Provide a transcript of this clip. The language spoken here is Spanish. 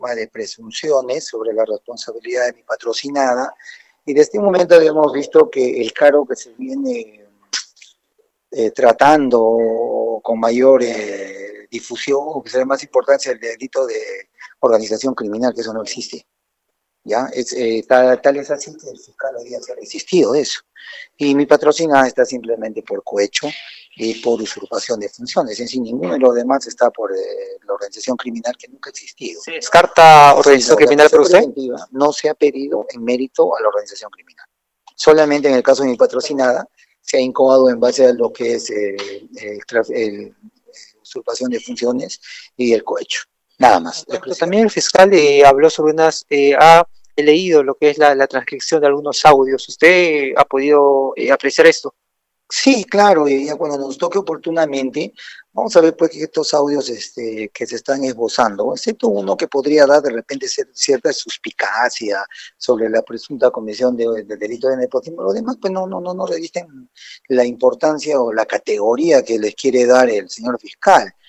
de presunciones sobre la responsabilidad de mi patrocinada, y desde este momento hemos visto que el cargo que se viene tratando con mayor difusión, o que sea más importancia, el delito de organización criminal, que eso no existe. ¿Ya? Tal es así que el fiscal hoy día se ha resistido de eso. Y mi patrocinada está simplemente por cohecho y por usurpación de funciones. Es decir, ninguno de los demás está por la organización criminal, que nunca ha existido. ¿Se descarta organización No, la criminal para prisión usted? preventiva no se ha pedido en mérito a la organización criminal. Solamente en el caso de mi patrocinada se ha incoado en base a lo que es usurpación de funciones y el cohecho. Nada más. Pero también el fiscal habló sobre he leído lo que es la transcripción de algunos audios. ¿Usted ha podido apreciar esto? Sí, claro, y ya cuando nos toque oportunamente, vamos a ver pues que estos audios que se están esbozando, excepto uno que podría dar de repente cierta suspicacia sobre la presunta comisión del delito de nepotismo. Los demás pues no revisten la importancia o la categoría que les quiere dar el señor fiscal.